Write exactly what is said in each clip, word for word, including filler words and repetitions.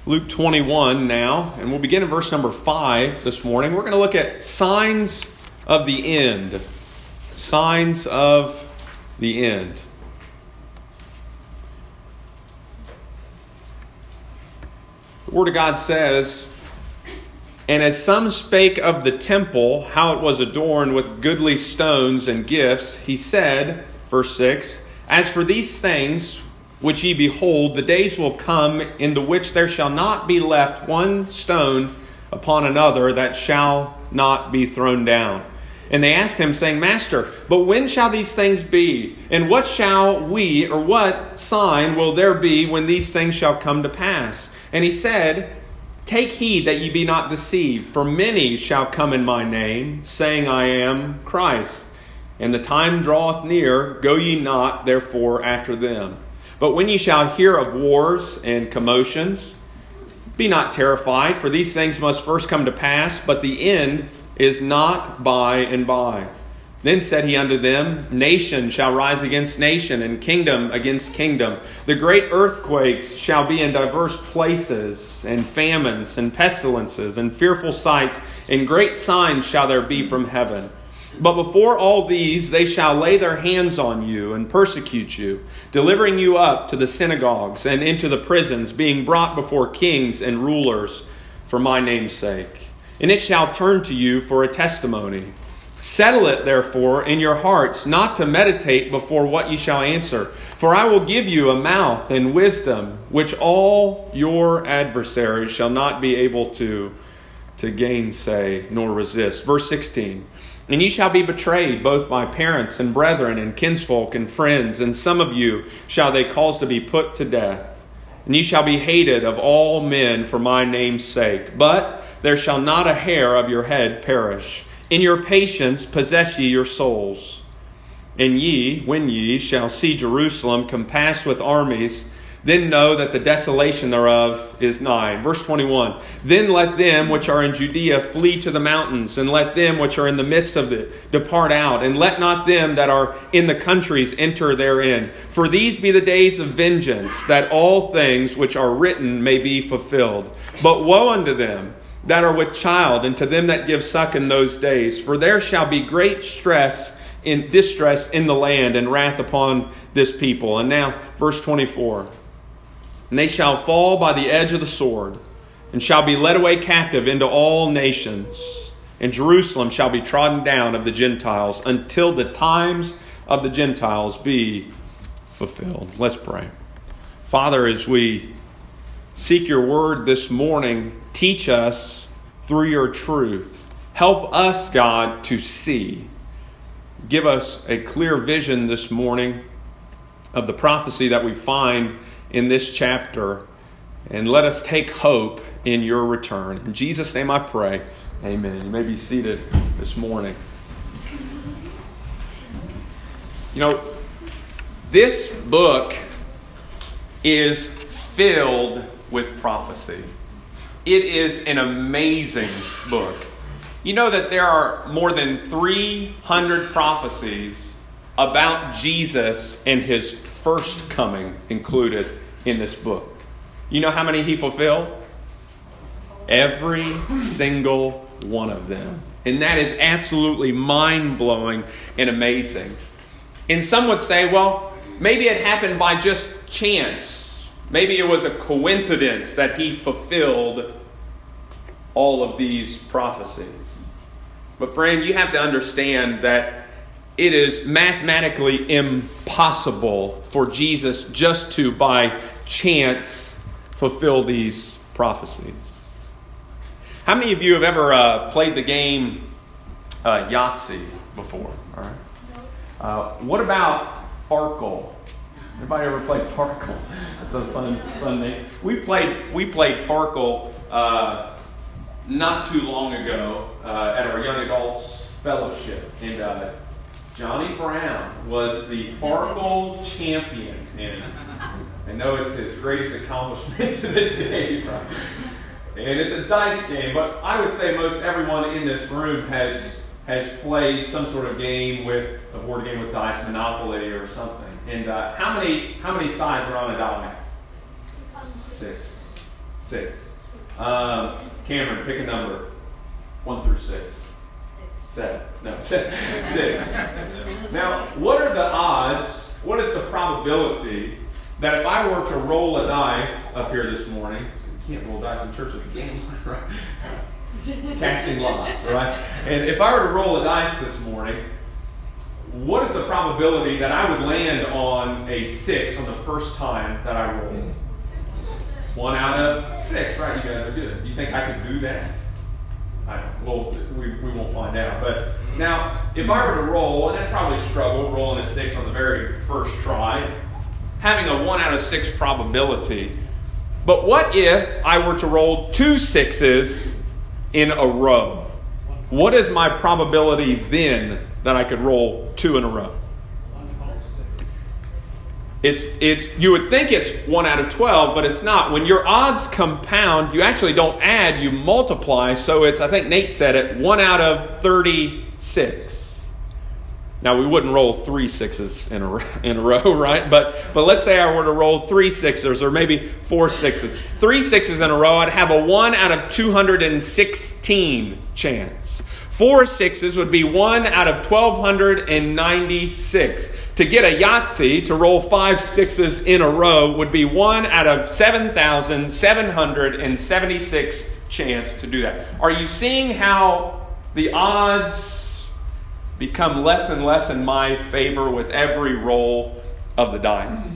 Luke twenty-one now, and we'll begin in verse number five this morning. We're going to look at signs of the end. Signs of the end. The Word of God says, "And as some spake of the temple, how it was adorned with goodly stones and gifts, he said," verse six, "As for these things which ye behold, the days will come in the which there shall not be left one stone upon another that shall not be thrown down. And they asked him, saying, Master, but when shall these things be? And what shall we, or what sign will there be when these things shall come to pass? And he said, Take heed that ye be not deceived, for many shall come in my name, saying, I am Christ. And the time draweth near, go ye not therefore after them. But when ye shall hear of wars and commotions, be not terrified, for these things must first come to pass, but the end is not by and by. Then said he unto them, Nation shall rise against nation, and kingdom against kingdom. The great earthquakes shall be in diverse places, and famines, and pestilences, and fearful sights, and great signs shall there be from heaven. But before all these they shall lay their hands on you and persecute you, delivering you up to the synagogues and into the prisons, being brought before kings and rulers for my name's sake. And it shall turn to you for a testimony. Settle it therefore in your hearts, not to meditate before what ye shall answer. For I will give you a mouth and wisdom, which all your adversaries shall not be able to, to gainsay nor resist. Verse sixteen. And ye shall be betrayed both by parents and brethren and kinsfolk and friends, and some of you shall they cause to be put to death. And ye shall be hated of all men for my name's sake. But there shall not a hair of your head perish. In your patience possess ye your souls. And ye, when ye shall see Jerusalem compassed with armies, then know that the desolation thereof is nigh." Verse twenty-one. "Then let them which are in Judea flee to the mountains, and let them which are in the midst of it depart out, and let not them that are in the countries enter therein. For these be the days of vengeance, that all things which are written may be fulfilled. But woe unto them that are with child, and to them that give suck in those days. For there shall be great stress in distress in the land, and wrath upon this people." And now, verse twenty-four. "And they shall fall by the edge of the sword, and shall be led away captive into all nations. And Jerusalem shall be trodden down of the Gentiles, until the times of the Gentiles be fulfilled." Let's pray. Father, as we seek your word this morning, teach us through your truth. Help us, God, to see. Give us a clear vision this morning of the prophecy that we find in this chapter, and let us take hope in your return. In Jesus' name I pray. Amen. You may be seated this morning. You know, this book is filled with prophecy. It is an amazing book. You know that there are more than three hundred prophecies about Jesus and his first coming included in this book. You know how many he fulfilled? Every single one of them. And that is absolutely mind-blowing and amazing. And some would say, well, maybe it happened by just chance. Maybe it was a coincidence that he fulfilled all of these prophecies. But friend, you have to understand that it is mathematically impossible for Jesus just to, by chance, fulfill these prophecies. How many of you have ever uh, played the game uh, Yahtzee before? All right. Uh, what about Farkle? Anybody ever played Farkle? That's a fun, fun name. We played we played Farkle uh, not too long ago uh, at our young adults fellowship, and uh, Johnny Brown was the Farkle champion, and I know it's his greatest accomplishment to this day. Right? And it's a dice game, but I would say most everyone in this room has has played some sort of game with a board game with dice, Monopoly or something. And uh, how many how many sides are on a die? Six. Six. Um, Cameron, pick a number. One through six. Six. Seven. No, six. Now, what are the odds, what is the probability that if I were to roll a dice up here this morning, you can't roll dice in church with the games, right? Casting lots, right? And if I were to roll a dice this morning, what is the probability that I would land on a six on the first time that I roll? One out of six, right? You guys are good. You think I could do that? I don't. Well, we, we won't find out. But now, if I were to roll, and I'd probably struggle rolling a six on the very first try, having a one out of six probability. But what if I were to roll two sixes in a row? What is my probability then that I could roll two in a row? It's it's you would think it's one out of twelve, but it's not. When your odds compound, you actually don't add, you multiply. So it's, I think Nate said it, one out of thirty-six. Now we wouldn't roll three sixes in a in a row, right? But but let's say I were to roll three sixes or maybe four sixes. Three sixes in a row, I'd have a one out of two hundred sixteen chance. Four sixes would be one out of twelve ninety-six. To get a Yahtzee, to roll five sixes in a row, would be one out of seven thousand seven hundred seventy-six chance to do that. Are you seeing how the odds become less and less in my favor with every roll of the dice?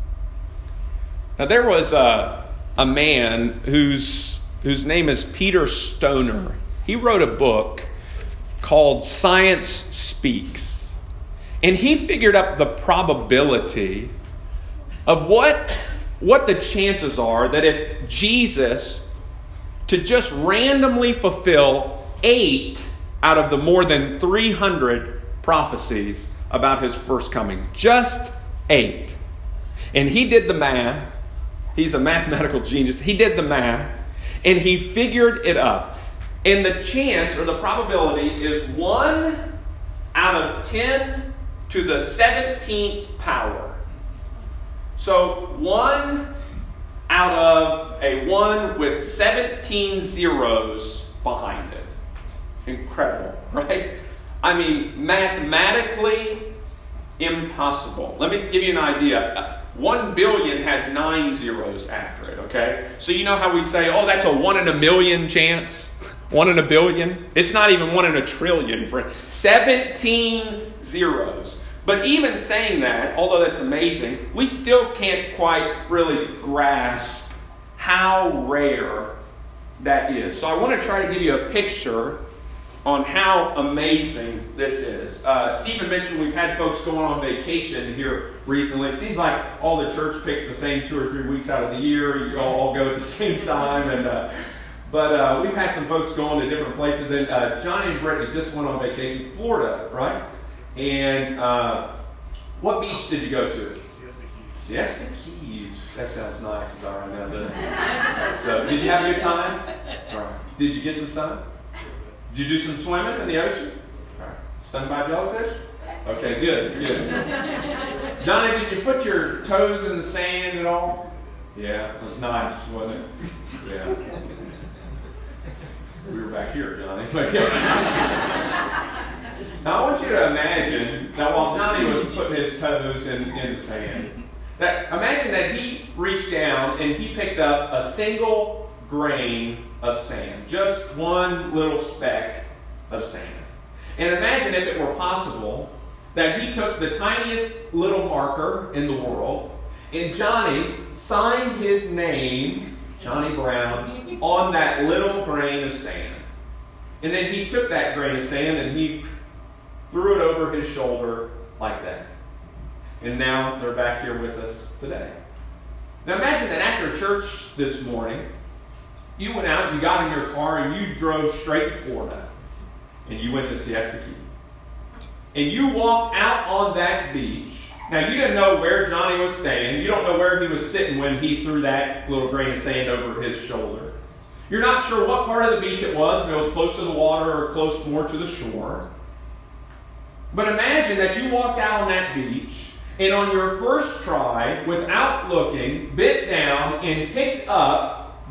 Now there was a, a man whose, whose name is Peter Stoner. He wrote a book called Science Speaks. And he figured up the probability of what, what the chances are that if Jesus, to just randomly fulfill eight out of the more than three hundred prophecies about his first coming, just eight. And he did the math. He's a mathematical genius. He did the math, and he figured it up. And the chance, or the probability, is one out of ten to the seventeenth power. So one out of a one with seventeen zeros behind it. Incredible, right? I mean, mathematically impossible. Let me give you an idea. One billion has nine zeros after it, okay? So you know how we say, oh, that's a one in a million chance? One in a billion? It's not even one in a trillion, friend. seventeen zeros. But even saying that, although that's amazing, we still can't quite really grasp how rare that is. So I want to try to give you a picture on how amazing this is. Uh, Stephen mentioned we've had folks going on vacation here recently. It seems like all the church picks the same two or three weeks out of the year. You all go at the same time. and uh, But uh, we've had some folks going to different places. And uh, Johnny and Brittany just went on vacation to Florida, right? And uh, what beach did you go to? Siesta Keys. Siesta Keys. That sounds nice. It's all right now, doesn't it? So, did you have a good time? All right. Did you get some sun? Did you do some swimming in the ocean? All right. Stung by jellyfish? Okay, good, good. Johnny, did you put your toes in the sand at all? Yeah, it was nice, wasn't it? Yeah. We were back here, Johnny. Now I want you to imagine that while Johnny was putting his toes in, in the sand, that imagine that he reached down and he picked up a single grain of sand, just one little speck of sand. And imagine if it were possible that he took the tiniest little marker in the world and Johnny signed his name, Johnny Brown, on that little grain of sand. And then he took that grain of sand and he threw it over his shoulder like that. And now they're back here with us today. Now imagine that after church this morning, you went out, you got in your car, and you drove straight to Florida. And you went to Siesta Key. And you walked out on that beach. Now you didn't know where Johnny was staying. You don't know where he was sitting when he threw that little grain of sand over his shoulder. You're not sure what part of the beach it was, if it was close to the water or close more to the shore. But imagine that you walked out on that beach, and on your first try, without looking, bent down and picked up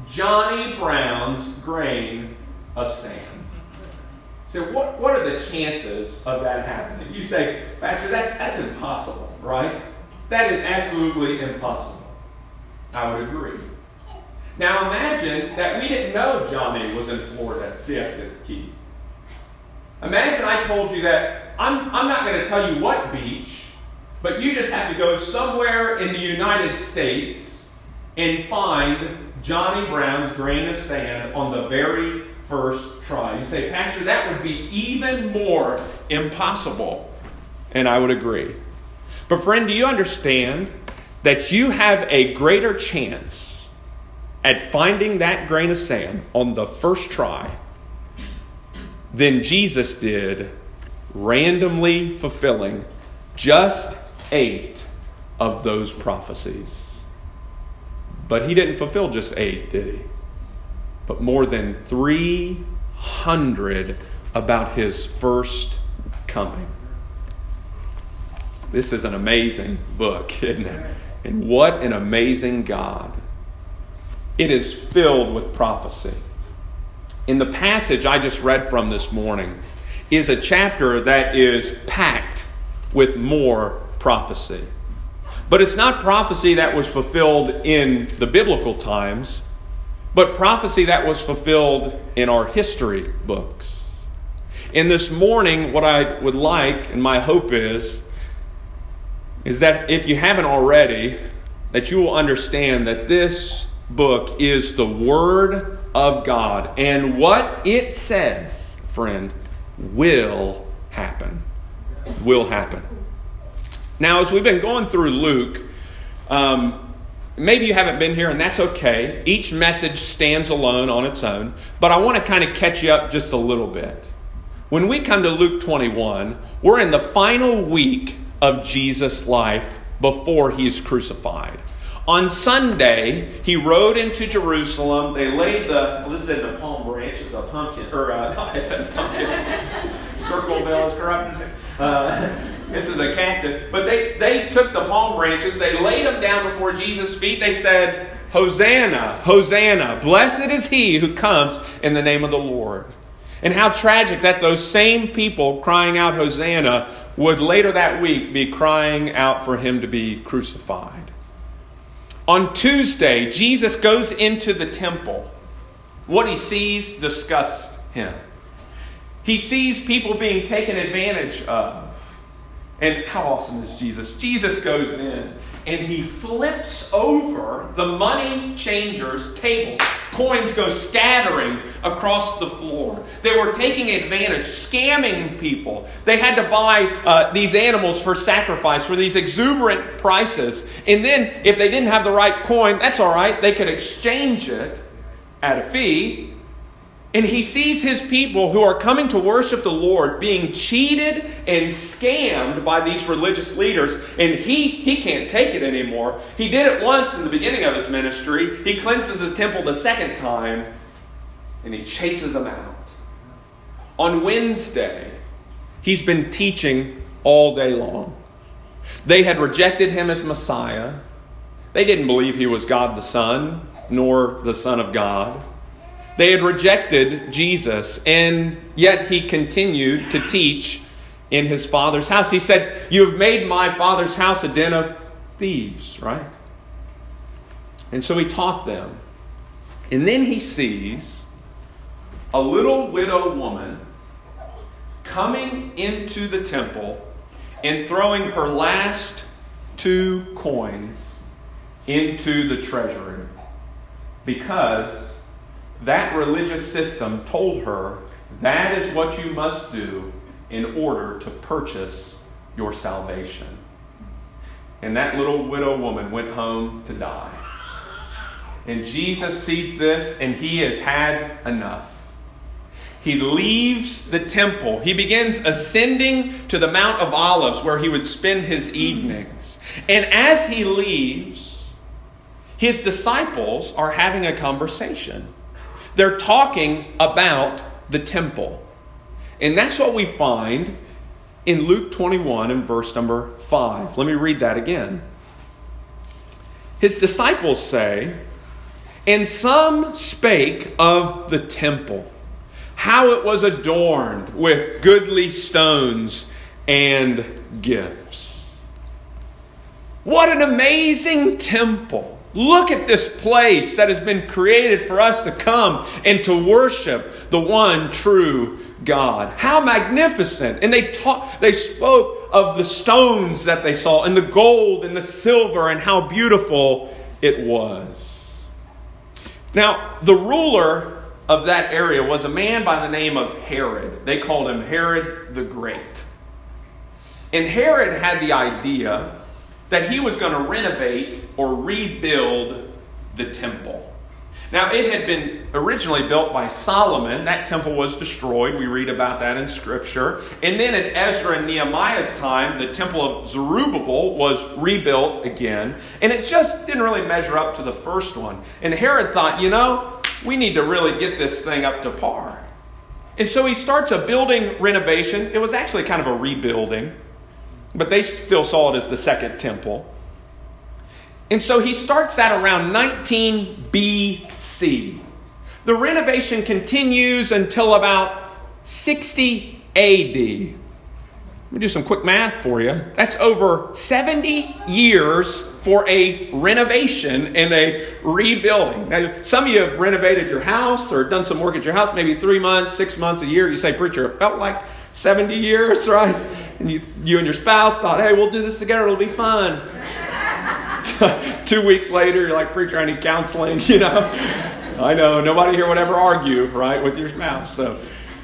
Johnny Brown's grain of sand. So what, what are the chances of that happening? You say, Pastor, that's, that's impossible, right? That is absolutely impossible. I would agree. Now imagine that we didn't know Johnny was in Florida at Siesta Key. Imagine I told you that I'm, I'm not going to tell you what beach, but you just have to go somewhere in the United States and find Johnny Brown's grain of sand on the very first try. You say, Pastor, that would be even more impossible. And I would agree. But friend, do you understand that you have a greater chance at finding that grain of sand on the first try than Jesus did randomly fulfilling just eight of those prophecies? But he didn't fulfill just eight, did he? But more than three hundred about his first coming. This is an amazing book, isn't it? And what an amazing God. It is filled with prophecy. In the passage I just read from this morning is a chapter that is packed with more prophecy. But it's not prophecy that was fulfilled in the biblical times, but prophecy that was fulfilled in our history books. And this morning, what I would like, and my hope is, is that if you haven't already, that you will understand that this book is the Word of God. And what it says, friend, will happen. Will happen. Now, as we've been going through Luke, um, maybe you haven't been here, and that's okay. Each message stands alone on its own. But I want to kind of catch you up just a little bit. When we come to Luke twenty-one, we're in the final week of Jesus' life before he is crucified. On Sunday, he rode into Jerusalem. They laid the, well, this is the palm branches, a pumpkin, or uh, no, I said pumpkin. Circle bells, corrupt. Uh, this is a cactus. But they, they took the palm branches, they laid them down before Jesus' feet. They said, Hosanna, Hosanna, blessed is he who comes in the name of the Lord. And how tragic that those same people crying out Hosanna would later that week be crying out for him to be crucified. On Tuesday, Jesus goes into the temple. What he sees disgusts him. He sees people being taken advantage of. And how awesome is Jesus? Jesus goes in and he flips over the money changers' tables. Coins go scattering across the floor. They were taking advantage, scamming people. They had to buy uh, these animals for sacrifice for these exuberant prices. And then if they didn't have the right coin, that's all right. They could exchange it at a fee. And he sees his people who are coming to worship the Lord being cheated and scammed by these religious leaders. And he, he can't take it anymore. He did it once in the beginning of his ministry. He cleanses his temple the second time. And he chases them out. On Wednesday, he's been teaching all day long. They had rejected him as Messiah. They didn't believe he was God the Son, nor the Son of God. They had rejected Jesus, and yet he continued to teach in his Father's house. He said, you have made my Father's house a den of thieves, right? And so he taught them. And then he sees a little widow woman coming into the temple and throwing her last two coins into the treasury. Because that religious system told her that is what you must do in order to purchase your salvation. And that little widow woman went home to die. And Jesus sees this and he has had enough. He leaves the temple. He begins ascending to the Mount of Olives where he would spend his evenings. And as he leaves, his disciples are having a conversation. They're talking about the temple. And that's what we find in Luke twenty-one and verse number five. Let me read that again. His disciples say, And some spake of the temple, how it was adorned with goodly stones and gifts. What an amazing temple. Look at this place that has been created for us to come and to worship the one true God. How magnificent. And they taught, they spoke of the stones that they saw and the gold and the silver and how beautiful it was. Now, the ruler of that area was a man by the name of Herod. They called him Herod the Great. And Herod had the idea that he was going to renovate or rebuild the temple. Now, it had been originally built by Solomon. That temple was destroyed. We read about that in Scripture. And then in Ezra and Nehemiah's time, the temple of Zerubbabel was rebuilt again. And it just didn't really measure up to the first one. And Herod thought, you know, we need to really get this thing up to par. And so he starts a building renovation. It was actually kind of a rebuilding, but they still saw it as the second temple. And so he starts that around nineteen B C. The renovation continues until about sixty A D. Let me do some quick math for you. That's over seventy years for a renovation and a rebuilding. Now, some of you have renovated your house or done some work at your house, maybe three months, six months, a year. You say, preacher, it felt like seventy years, right? And you, you and your spouse thought, hey, we'll do this together. It'll be fun. Two weeks later, you're like, preacher, I need counseling, you know. I know, nobody here would ever argue, right, with your spouse. So,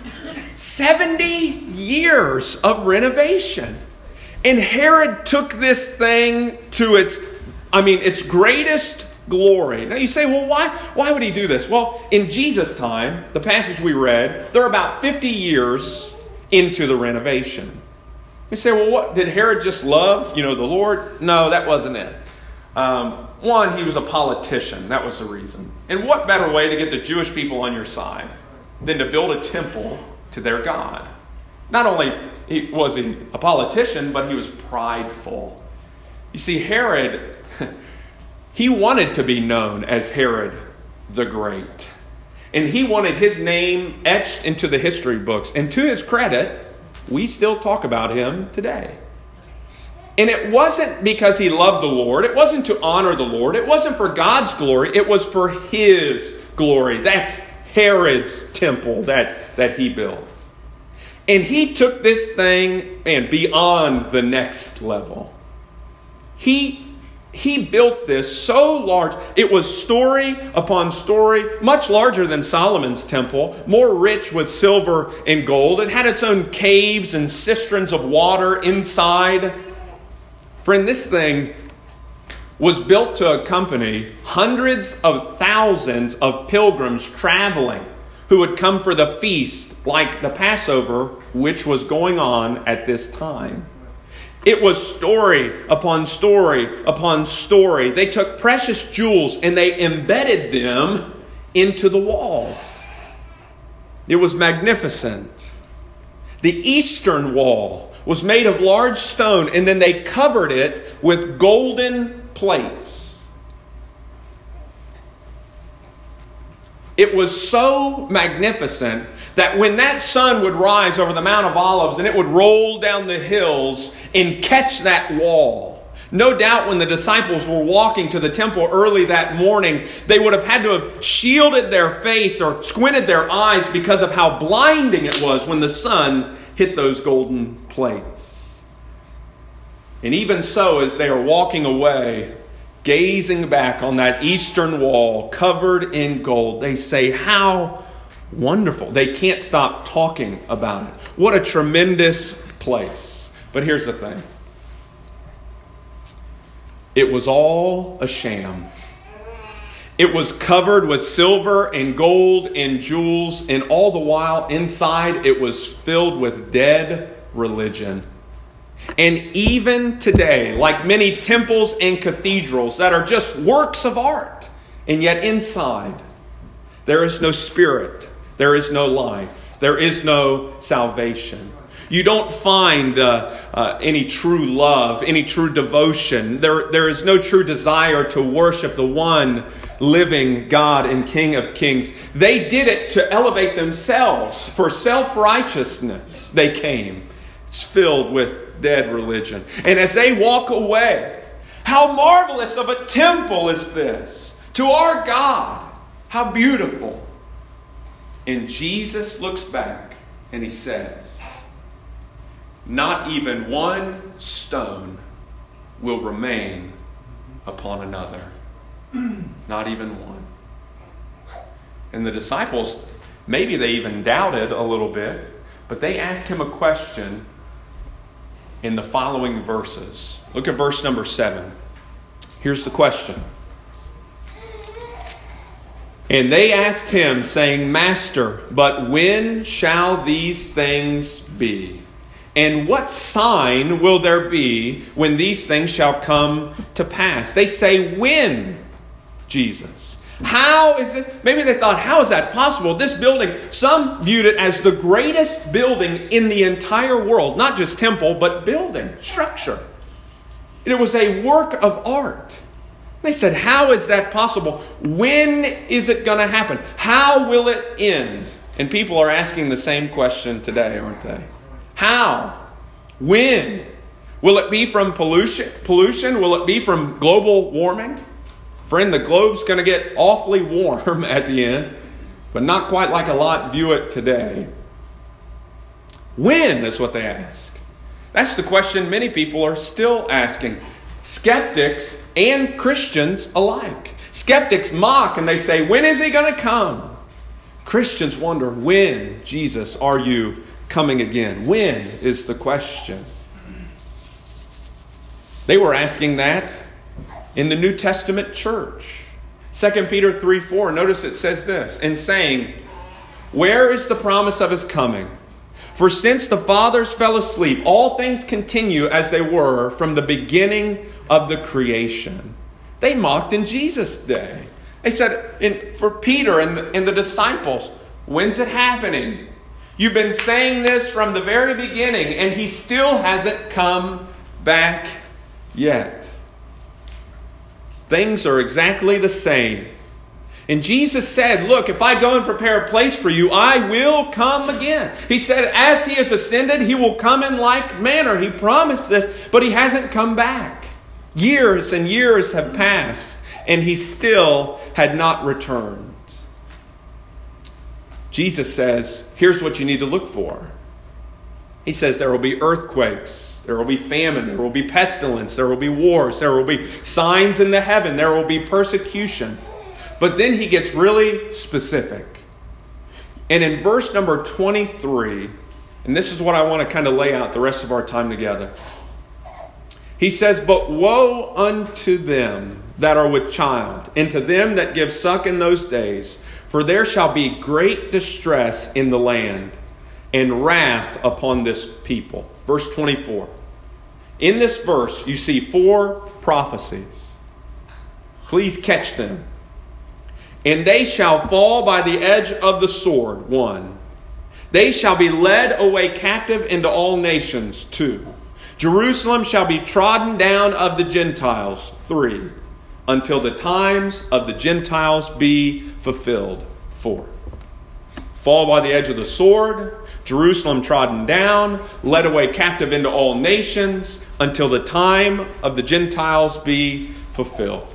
seventy years of renovation. And Herod took this thing to its, I mean, its greatest glory. Now you say, well, why, why would he do this? Well, in Jesus' time, the passage we read, they're about fifty years into the renovation. You say, well, what, did Herod just love, you know, the Lord? No, that wasn't it. Um, one, he was a politician. That was the reason. And what better way to get the Jewish people on your side than to build a temple to their God? Not only was he a politician, but he was prideful. You see, Herod, he wanted to be known as Herod the Great. And he wanted his name etched into the history books. And to his credit, we still talk about him today. And it wasn't because he loved the Lord. It wasn't to honor the Lord. It wasn't for God's glory. It was for his glory. That's Herod's temple that, that he built. And he took this thing, man, beyond the next level. He, he built this so large. It was story upon story, much larger than Solomon's temple, more rich with silver and gold. It had its own caves and cisterns of water inside. Friend, this thing was built to accompany hundreds of thousands of pilgrims traveling who would come for the feast like the Passover, which was going on at this time. It was story upon story upon story. They took precious jewels and they embedded them into the walls. It was magnificent. The eastern wall was made of large stone, and then they covered it with golden plates. It was so magnificent that when that sun would rise over the Mount of Olives and it would roll down the hills and catch that wall, no doubt when the disciples were walking to the temple early that morning, they would have had to have shielded their face or squinted their eyes because of how blinding it was when the sun hit those golden plates. And even so, as they are walking away, gazing back on that eastern wall covered in gold, they say, how wonderful. They can't stop talking about it. What a tremendous place. But here's the thing. It was all a sham. It was covered with silver and gold and jewels, and all the while inside it was filled with dead religion. And even today, like many temples and cathedrals that are just works of art, and yet inside there is no spirit, there is no life, there is no salvation. You don't find uh, uh, any true love, any true devotion. There, there is no true desire to worship the one living God and King of Kings. They did it to elevate themselves. For self-righteousness they came. It's filled with dead religion. And as they walk away, how marvelous of a temple is this to our God. How beautiful. And Jesus looks back and he says, not even one stone will remain upon another. Not even one. And the disciples, maybe they even doubted a little bit, but they asked him a question in the following verses. Look at verse number seven. Here's the question. And they asked him, saying, Master, but when shall these things be? And what sign will there be when these things shall come to pass? They say, when, Jesus? How is this? Maybe they thought, how is that possible? This building, some viewed it as the greatest building in the entire world. Not just temple, but building, structure. It was a work of art. They said, how is that possible? When is it going to happen? How will it end? And people are asking the same question today, aren't they? How? When? Will it be from pollution? Pollution? Will it be from global warming? Friend, the globe's going to get awfully warm at the end, but not quite like a lot view it today. When is what they ask. That's the question many people are still asking. Skeptics and Christians alike. Skeptics mock and they say, when is he going to come? Christians wonder, when, Jesus, are you coming again? When is the question. They were asking that in the New Testament church. Second Peter three four, notice it says this, in saying, where is the promise of his coming? For since the fathers fell asleep, all things continue as they were from the beginning of the creation. They mocked in Jesus' day. They said, in, for Peter and the, and the disciples, when's it happening? You've been saying this from the very beginning, and he still hasn't come back yet. Things are exactly the same. And Jesus said, look, if I go and prepare a place for you, I will come again. He said, as he has ascended, he will come in like manner. He promised this, but he hasn't come back. Years and years have passed, and he still had not returned. Jesus says, here's what you need to look for. He says there will be earthquakes, there will be famine, there will be pestilence, there will be wars, there will be signs in the heaven, there will be persecution. But then he gets really specific. And in verse number twenty-three, and this is what I want to kind of lay out the rest of our time together. He says, but woe unto them that are with child, and to them that give suck in those days, for there shall be great distress in the land, and wrath upon this people. Verse twenty-four. In this verse, you see four prophecies. Please catch them. And they shall fall by the edge of the sword. One. They shall be led away captive into all nations. Two. Jerusalem shall be trodden down of the Gentiles. Three. Until the times of the Gentiles be fulfilled. Four. Fall by the edge of the sword. Jerusalem trodden down. Led away captive into all nations. Until the time of the Gentiles be fulfilled.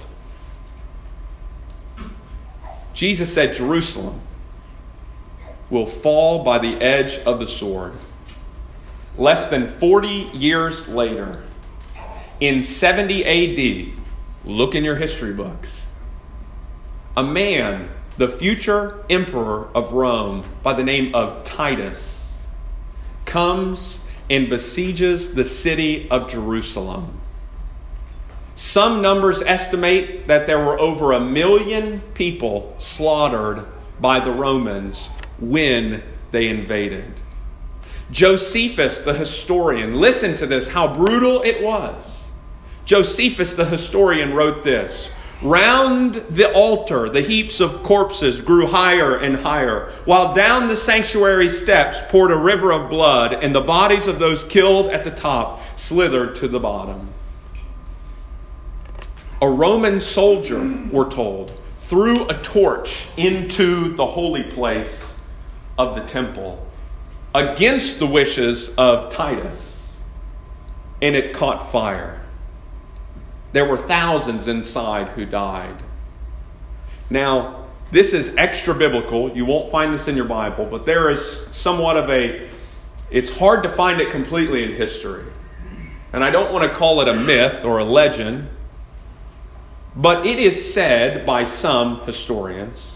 Jesus said Jerusalem will fall by the edge of the sword. Less than forty years later, in seventy A D, look in your history books, a man, the future emperor of Rome by the name of Titus, comes and besieges the city of Jerusalem. Some numbers estimate that there were over a million people slaughtered by the Romans when they invaded. Josephus, the historian, listen to this, how brutal it was. Josephus, the historian, wrote this. Round the altar, the heaps of corpses grew higher and higher, while down the sanctuary steps poured a river of blood, and the bodies of those killed at the top slithered to the bottom. A Roman soldier, we're told, threw a torch into the holy place of the temple against the wishes of Titus, and it caught fire. There were thousands inside who died. Now, this is extra biblical. You won't find this in your Bible, but there is somewhat of a, it's hard to find it completely in history. And I don't want to call it a myth or a legend, but it is said by some historians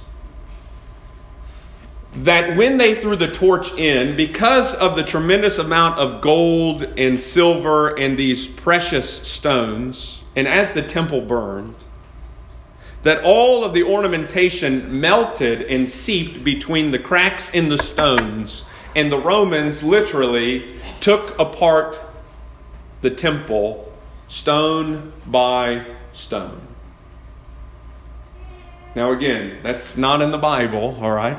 that when they threw the torch in, because of the tremendous amount of gold and silver and these precious stones, and as the temple burned, that all of the ornamentation melted and seeped between the cracks in the stones, and the Romans literally took apart the temple stone by stone. Now again, that's not in the Bible, all right?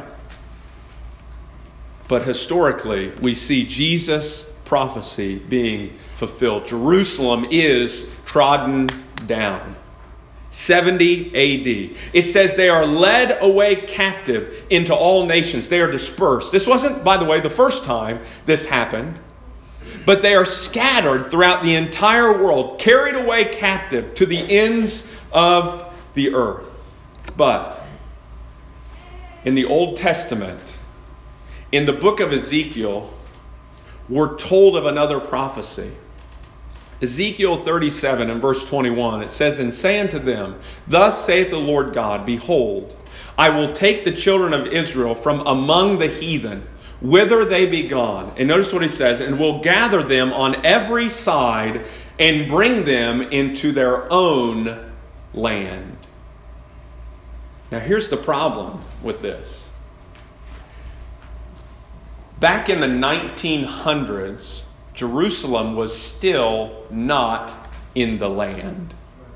But historically, we see Jesus' prophecy being fulfilled. Jerusalem is trodden down. seventy A D. It says they are led away captive into all nations. They are dispersed. This wasn't, by the way, the first time this happened. But they are scattered throughout the entire world, carried away captive to the ends of the earth. But in the Old Testament, in the book of Ezekiel, we're told of another prophecy. Ezekiel thirty-seven and verse twenty-one, it says, "And say unto them, Thus saith the Lord God, Behold, I will take the children of Israel from among the heathen, whither they be gone." And notice what he says, "And will gather them on every side and bring them into their own land." Now here's the problem with this. Back in the nineteen hundreds, Jerusalem was still not in the land.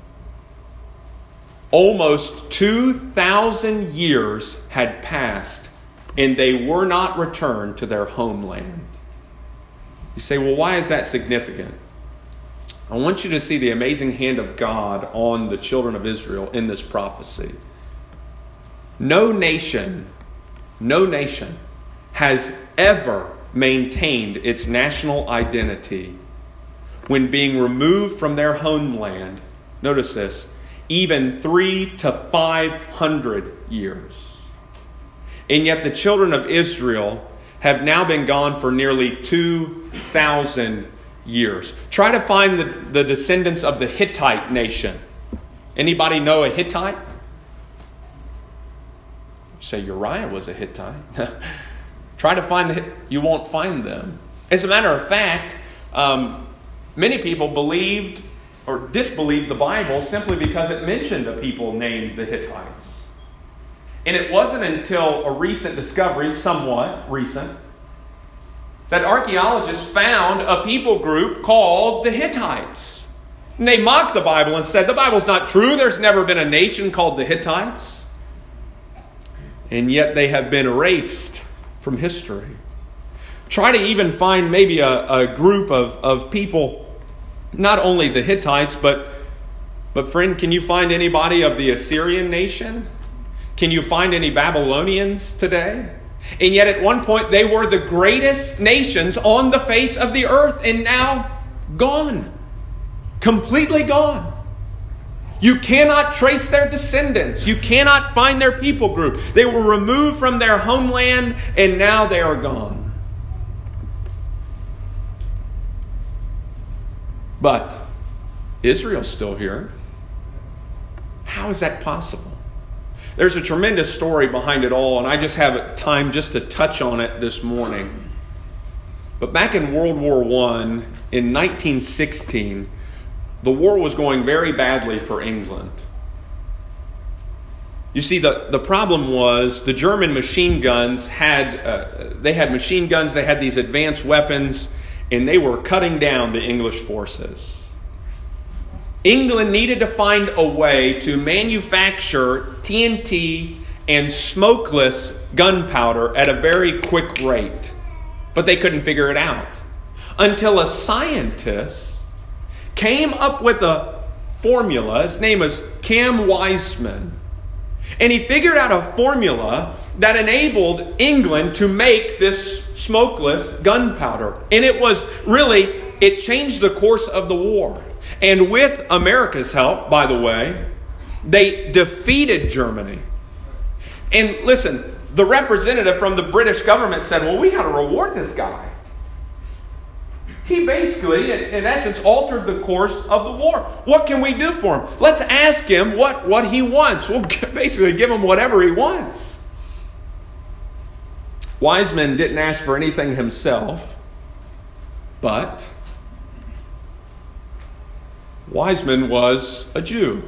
Almost two thousand years had passed, and they were not returned to their homeland. You say, well, why is that significant? I want you to see the amazing hand of God on the children of Israel in this prophecy. No nation, no nation has ever maintained its national identity when being removed from their homeland, notice this, even three to five hundred years. And yet the children of Israel have now been gone for nearly two thousand years. Try to find the, the descendants of the Hittite nation. Anybody know a Hittite? You say Uriah was a Hittite. Try to find the, you won't find them. As a matter of fact, um, many people believed or disbelieved the Bible simply because it mentioned a people named the Hittites. And it wasn't until a recent discovery, somewhat recent, that archaeologists found a people group called the Hittites. And they mocked the Bible and said, the Bible's not true. There's never been a nation called the Hittites. And yet they have been erased from history. Try to even find maybe a, a group of, of people, not only the Hittites, but, but friend, can you find anybody of the Assyrian nation? Can you find any Babylonians today? And yet at one point they were the greatest nations on the face of the earth, and now gone. Completely gone. You cannot trace their descendants. You cannot find their people group. They were removed from their homeland, and now they are gone. But Israel's still here. How is that possible? There's a tremendous story behind it all, and I just have time just to touch on it this morning. But back in World War One, in nineteen sixteen, the war was going very badly for England. You see, the, the problem was the German machine guns had, uh, they had machine guns, they had these advanced weapons, and they were cutting down the English forces. England needed to find a way to manufacture T N T and smokeless gunpowder at a very quick rate. But they couldn't figure it out until a scientist came up with a formula. His name is Cam Weisman. And he figured out a formula that enabled England to make this smokeless gunpowder. And it was really, it changed the course of the war. And with America's help, by the way, they defeated Germany. And listen, the representative from the British government said, well, we got to reward this guy. He basically, in, in essence, altered the course of the war. What can we do for him? Let's ask him what, what he wants. We'll basically give him whatever he wants. Wiseman didn't ask for anything himself, but Wiseman was a Jew.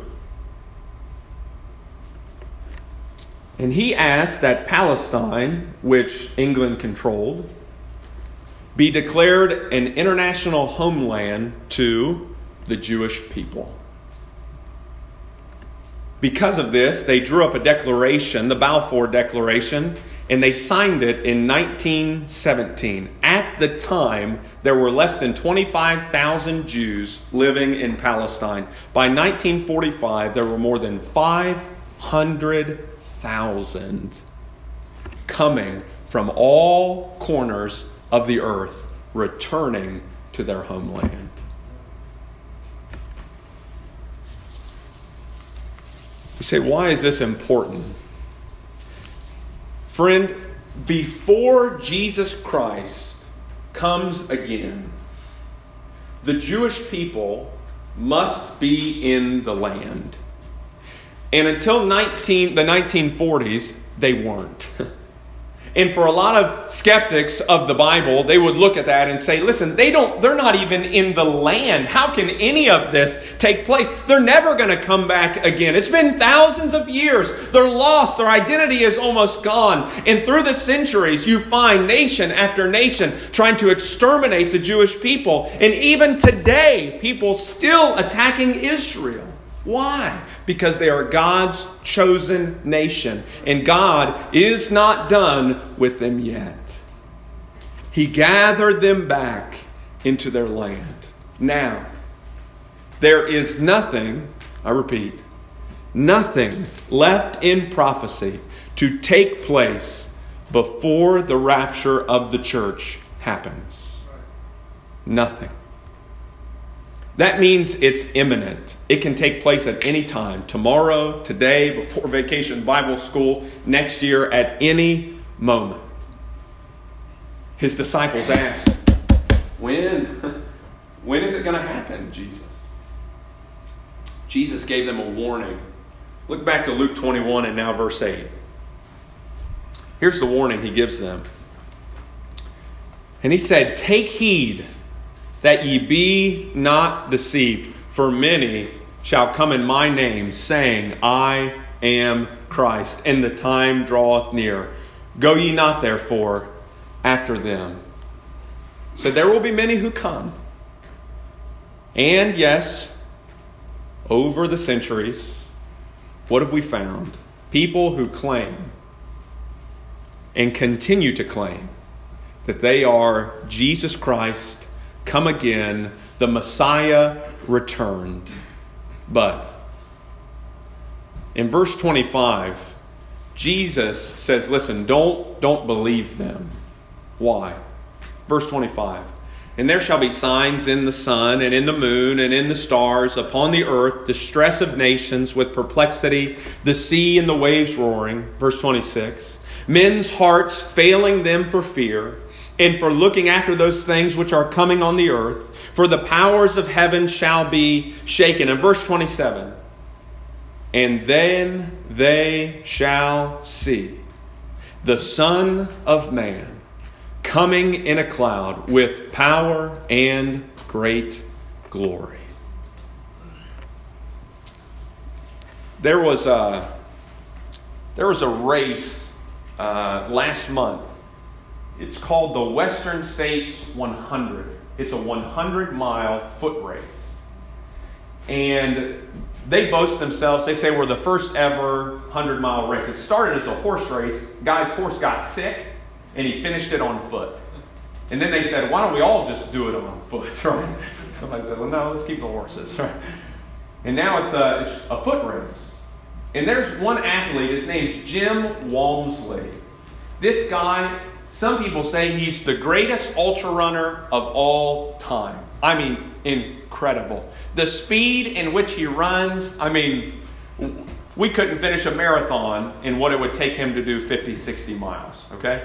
And he asked that Palestine, which England controlled, be declared an international homeland to the Jewish people. Because of this, they drew up a declaration, the Balfour Declaration, and they signed it in nineteen seventeen. At the time, there were less than twenty-five thousand Jews living in Palestine. By nineteen forty-five, there were more than five hundred thousand coming from all corners of the earth, returning to their homeland. You say, why is this important? Friend, before Jesus Christ comes again, the Jewish people must be in the land. And until nineteen, the nineteen forties, they weren't. And for a lot of skeptics of the Bible, they would look at that and say, listen, they don't, they're not even in the land. How can any of this take place? They're never going to come back again. It's been thousands of years. They're lost. Their identity is almost gone. And through the centuries, you find nation after nation trying to exterminate the Jewish people. And even today, people still attacking Israel. Why? Because they are God's chosen nation. And God is not done with them yet. He gathered them back into their land. Now, there is nothing, I repeat, nothing left in prophecy to take place before the rapture of the church happens. Nothing. That means it's imminent. It can take place at any time. Tomorrow, today, before Vacation Bible School, next year, at any moment. His disciples asked, when? When is it going to happen, Jesus? Jesus gave them a warning. Look back to Luke twenty-one and now verse eight. Here's the warning he gives them. And he said, take heed that ye be not deceived, for many shall come in my name, saying, I am Christ, and the time draweth near. Go ye not therefore after them. So there will be many who come. And yes, over the centuries, what have we found? People who claim and continue to claim that they are Jesus Christ come again, the Messiah returned. But in verse twenty-five, Jesus says, listen, don't, don't believe them. Why? Verse twenty-five. And there shall be signs in the sun and in the moon and in the stars, upon the earth, distress of nations with perplexity, the sea and the waves roaring. Verse twenty-six. Men's hearts failing them for fear, and for looking after those things which are coming on the earth, for the powers of heaven shall be shaken. And verse twenty-seven, and then they shall see the Son of Man coming in a cloud with power and great glory. There was a, there was a race uh, last month. It's called the Western States one hundred. It's a one hundred mile foot race. And they boast themselves, they say we're the first ever one hundred mile race. It started as a horse race. Guy's horse got sick and he finished it on foot. And then they said, why don't we all just do it on foot? Right? Somebody said, well, no, let's keep the horses. Right? And now it's a, it's a foot race. And there's one athlete, his name's Jim Walmsley. This guy, some people say he's the greatest ultra runner of all time. I mean, incredible. The speed in which he runs, I mean, we couldn't finish a marathon in what it would take him to do fifty, sixty miles, okay?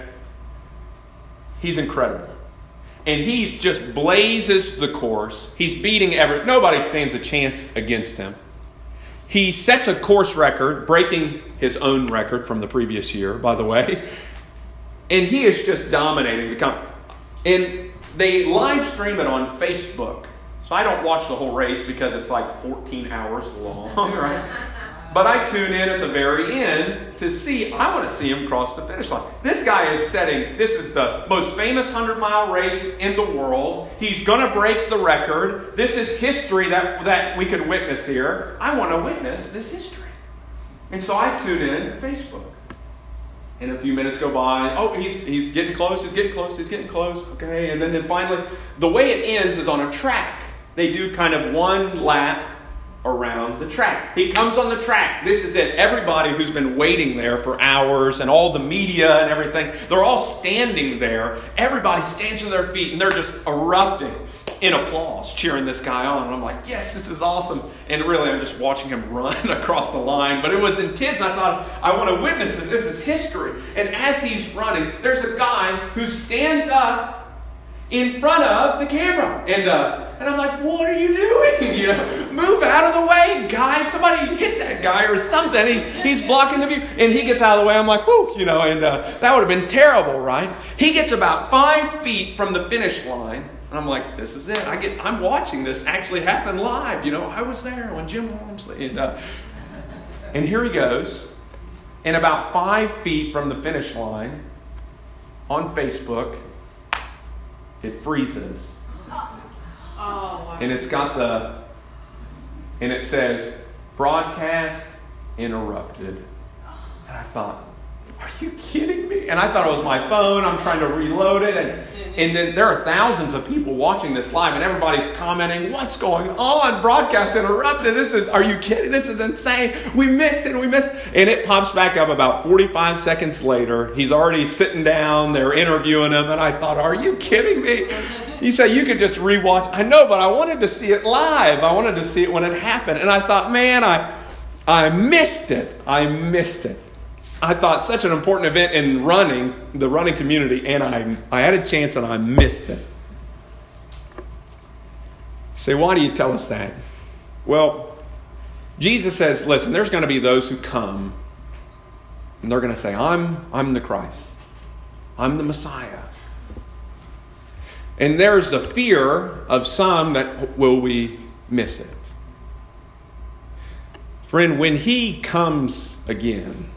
He's incredible. And he just blazes the course. He's beating every... Nobody stands a chance against him. He sets a course record, breaking his own record from the previous year, by the way. And he is just dominating the company. And they live stream it on Facebook. So I don't watch the whole race because it's like fourteen hours long, right? But I tune in at the very end to see, I want to see him cross the finish line. This guy is setting, this is the most famous hundred-mile race in the world. He's going to break the record. This is history that, that we could witness here. I want to witness this history. And so I tune in to Facebook. And a few minutes go by. Oh, he's he's getting close, he's getting close, he's getting close. Okay, and then, then finally, the way it ends is on a track. They do kind of one lap around the track. He comes on the track. This is it. Everybody who's been waiting there for hours and all the media and everything, they're all standing there. Everybody stands to their feet and they're just erupting in applause, cheering this guy on. And I'm like, yes, this is awesome. And really, I'm just watching him run across the line. But it was intense. I thought, I want to witness this. This is history. And as he's running, there's a guy who stands up in front of the camera. And uh, and I'm like, what are you doing? You know, move out of the way, guys. Somebody hit that guy or something. He's he's blocking the view. And he gets out of the way. I'm like, whoo, you know, and uh, that would have been terrible, right? He gets about five feet from the finish line. And I'm like, this is it. I get, I'm watching this actually happen live. You know, I was there when Jim Walmsley. And, uh, and here he goes. And about five feet from the finish line, on Facebook, it freezes. Oh, wow. And it's got the, and it says, broadcast interrupted. And I thought, are you kidding me? And I thought it was my phone. I'm trying to reload it. And, and then there are thousands of people watching this live. And everybody's commenting, what's going on? Broadcast interrupted. This is, are you kidding? This is insane. We missed it. We missed it. And it pops back up about forty-five seconds later. He's already sitting down. They're interviewing him. And I thought, are you kidding me? You say you could just rewatch. I know, but I wanted to see it live. I wanted to see it when it happened. And I thought, man, I, I missed it. I missed it. I thought such an important event in running, the running community, and I I had a chance and I missed it. Say, why do you tell us that? Well, Jesus says, listen, there's going to be those who come and they're going to say, I'm I'm the Christ. I'm the Messiah. And there's the fear of some that will we miss it. Friend, when he comes again,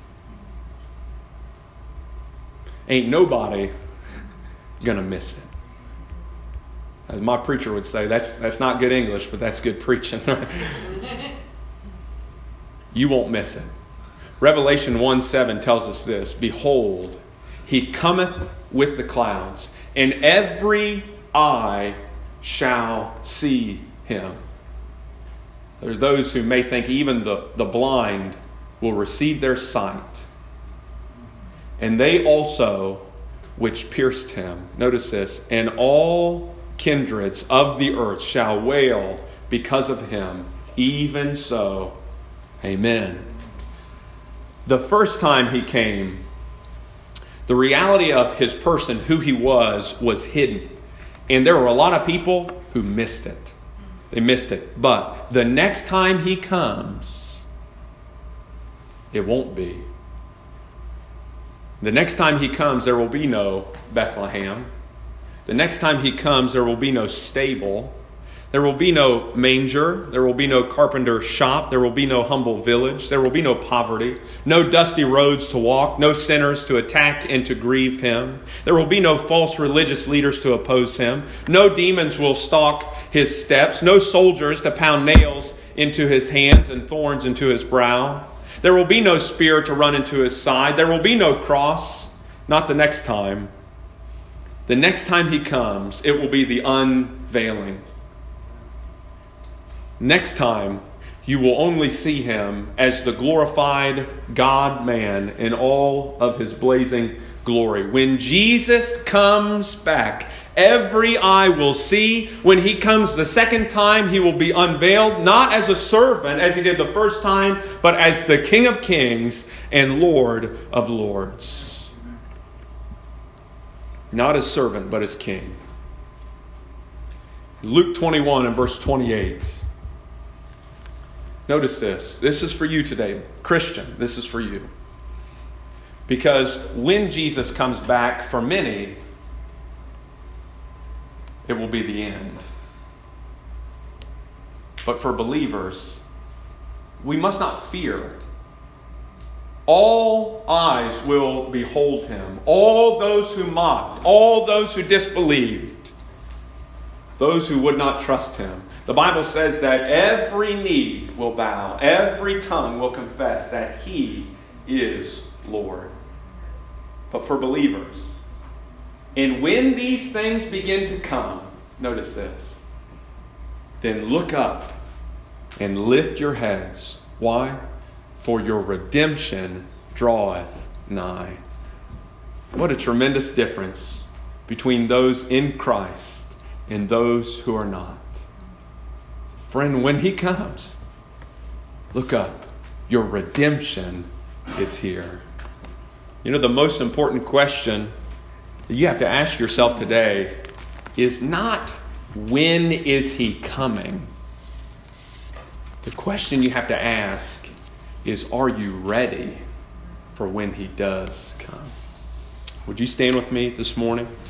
ain't nobody gonna miss it. As my preacher would say, that's that's not good English, but that's good preaching. You won't miss it. Revelation one seven tells us this. Behold, he cometh with the clouds, and every eye shall see him. There's those who may think even the, the blind will receive their sight. And they also, which pierced him. Notice this. And all kindreds of the earth shall wail because of him. Even so, amen. The first time he came, the reality of his person, who he was, was hidden. And there were a lot of people who missed it. They missed it. But the next time he comes, it won't be. The next time he comes, there will be no Bethlehem. The next time he comes, there will be no stable. There will be no manger. There will be no carpenter's shop. There will be no humble village. There will be no poverty. No dusty roads to walk. No sinners to attack and to grieve him. There will be no false religious leaders to oppose him. No demons will stalk his steps. No soldiers to pound nails into his hands and thorns into his brow. There will be no spear to run into his side. There will be no cross. Not the next time. The next time he comes, it will be the unveiling. Next time, you will only see him as the glorified God-man in all of his blazing glory. When Jesus comes back, every eye will see. When he comes the second time, he will be unveiled, not as a servant as he did the first time, but as the King of Kings and Lord of Lords. Not as servant, but as king. Luke twenty-one and verse twenty-eight. Notice this. This is for you today. Christian, this is for you. Because when Jesus comes back, for many, it will be the end. But for believers, we must not fear. All eyes will behold him. All those who mocked, all those who disbelieved, those who would not trust him. The Bible says that every knee will bow, every tongue will confess that he is Lord. But for believers, and when these things begin to come, notice this, then look up and lift your heads. Why? For your redemption draweth nigh. What a tremendous difference between those in Christ and those who are not. Friend, when he comes, look up. Your redemption is here. You know, the most important question that you have to ask yourself today is not, when is he coming? The question you have to ask is, are you ready for when he does come? Would you stand with me this morning?